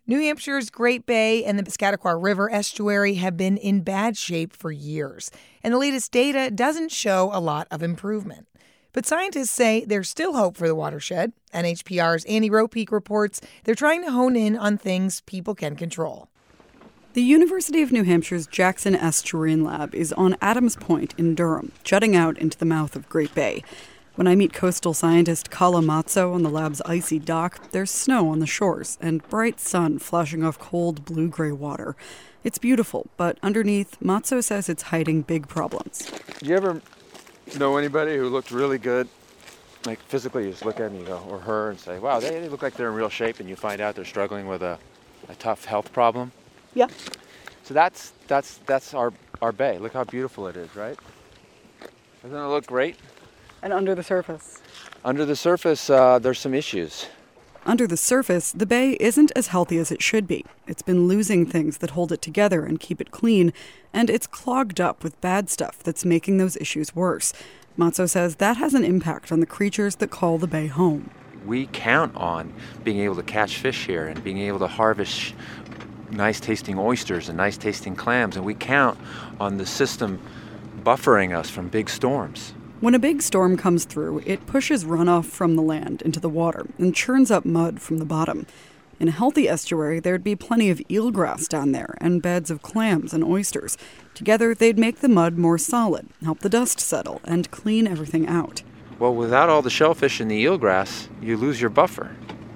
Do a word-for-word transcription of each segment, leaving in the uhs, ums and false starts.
New Hampshire's Great Bay and the Piscataqua River estuary have been in bad shape for years, and the latest data doesn't show a lot of improvement. But scientists say there's still hope for the watershed. N H P R's Annie Ropeek reports they're trying to hone in on things people can control. The University of New Hampshire's Jackson Estuarine Lab is on Adams Point in Durham, jutting out into the mouth of Great Bay. When I meet coastal scientist Kala Matzo on the lab's icy dock, there's snow on the shores and bright sun flashing off cold blue-gray water. It's beautiful, but underneath, Matzo says it's hiding big problems. Do you ever know anybody who looked really good? Like physically, you just look at them, you go, or her, and say, wow, they, they look like they're in real shape, and you find out they're struggling with a, a tough health problem? Yeah. So that's that's that's our, our bay. Look how beautiful it is, right? Doesn't it look great? And under the surface? Under the surface, uh, there's some issues. Under the surface, the bay isn't as healthy as it should be. It's been losing things that hold it together and keep it clean, and it's clogged up with bad stuff that's making those issues worse. Matzo says that has an impact on the creatures that call the bay home. We count on being able to catch fish here and being able to harvest nice-tasting oysters and nice-tasting clams, and we count on the system buffering us from big storms. When a big storm comes through, it pushes runoff from the land into the water and churns up mud from the bottom. In a healthy estuary, there'd be plenty of eelgrass down there and beds of clams and oysters. Together, they'd make the mud more solid, help the dust settle, and clean everything out. Well, without all the shellfish and the eelgrass, you lose your buffer.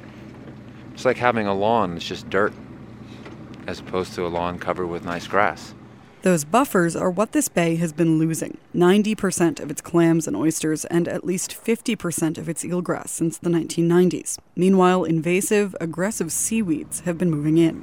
It's like having a lawn that's just dirt, as opposed to a lawn covered with nice grass. Those buffers are what this bay has been losing. ninety percent of its clams and oysters and at least fifty percent of its eelgrass since the nineteen nineties. Meanwhile, invasive, aggressive seaweeds have been moving in.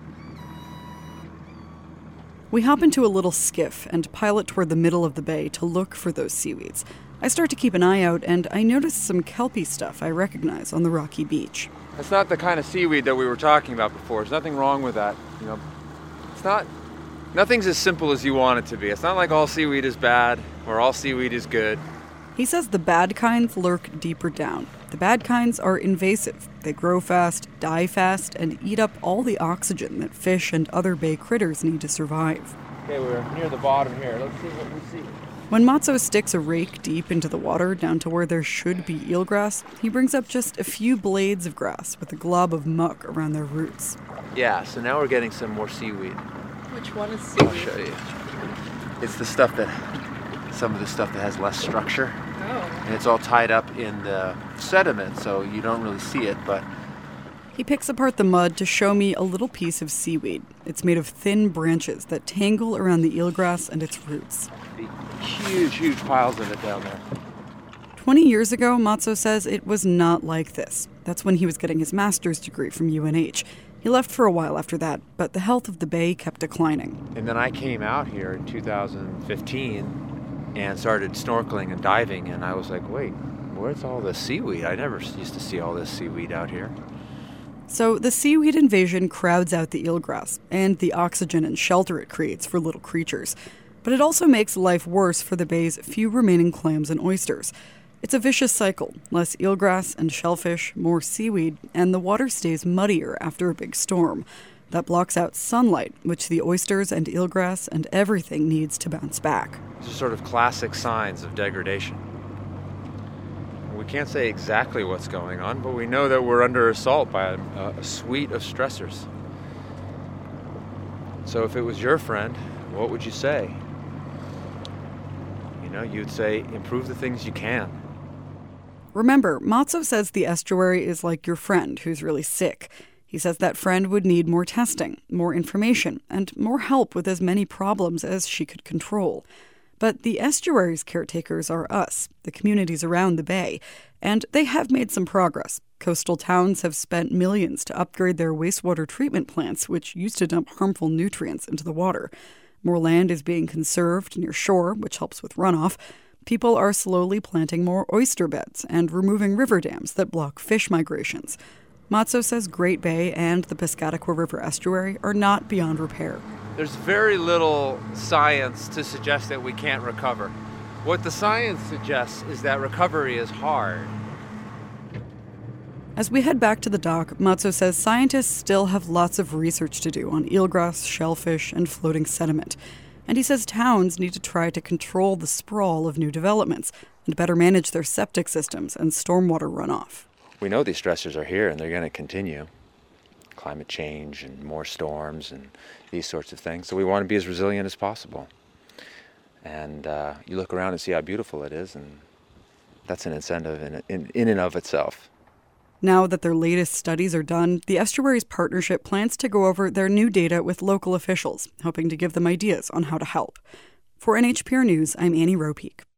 We hop into a little skiff and pilot toward the middle of the bay to look for those seaweeds. I start to keep an eye out, and I notice some kelpie stuff I recognize on the rocky beach. It's not the kind of seaweed that we were talking about before. There's nothing wrong with that. You know, it's not... Nothing's as simple as you want it to be. It's not like all seaweed is bad or all seaweed is good. He says the bad kinds lurk deeper down. The bad kinds are invasive. They grow fast, die fast, and eat up all the oxygen that fish and other bay critters need to survive. Okay, we're near the bottom here. Let's see what we see. When Matzo sticks a rake deep into the water down to where there should be eelgrass, he brings up just a few blades of grass with a glob of muck around their roots. Yeah, so now we're getting some more seaweed. Which one is seaweed? I'll show you. It's the stuff that, some of the stuff that has less structure. Oh. And it's all tied up in the sediment, so you don't really see it, but... He picks apart the mud to show me a little piece of seaweed. It's made of thin branches that tangle around the eelgrass and its roots. Huge, huge piles of it down there. Twenty years ago, Matzo says it was not like this. That's when he was getting his master's degree from U N H. He left for a while after that, but the health of the bay kept declining. And then I came out here in two thousand fifteen and started snorkeling and diving, and I was like, wait, where's all this seaweed? I never used to see all this seaweed out here. So the seaweed invasion crowds out the eelgrass and the oxygen and shelter it creates for little creatures. But it also makes life worse for the bay's few remaining clams and oysters. It's a vicious cycle. Less eelgrass and shellfish, more seaweed, and the water stays muddier after a big storm. That blocks out sunlight, which the oysters and eelgrass and everything needs to bounce back. These are sort of classic signs of degradation. We can't say exactly what's going on, but we know that we're under assault by a, a suite of stressors. So if it was your friend, what would you say? You know, you'd say, improve the things you can. Remember, Matzo says the estuary is like your friend who's really sick. He says that friend would need more testing, more information, and more help with as many problems as she could control. But the estuary's caretakers are us, the communities around the bay, and they have made some progress. Coastal towns have spent millions to upgrade their wastewater treatment plants, which used to dump harmful nutrients into the water. More land is being conserved near shore, which helps with runoff. People are slowly planting more oyster beds and removing river dams that block fish migrations. Matzo says Great Bay and the Piscataqua River estuary are not beyond repair. There's very little science to suggest that we can't recover. What the science suggests is that recovery is hard. As we head back to the dock, Matzo says scientists still have lots of research to do on eelgrass, shellfish, and floating sediment. And he says towns need to try to control the sprawl of new developments and better manage their septic systems and stormwater runoff. We know these stressors are here and they're going to continue. Climate change and more storms and these sorts of things. So we want to be as resilient as possible. And uh, you look around and see how beautiful it is, and that's an incentive in, in, in and of itself. Now that their latest studies are done, the Estuaries Partnership plans to go over their new data with local officials, hoping to give them ideas on how to help. For N H P R News, I'm Annie Ropeek.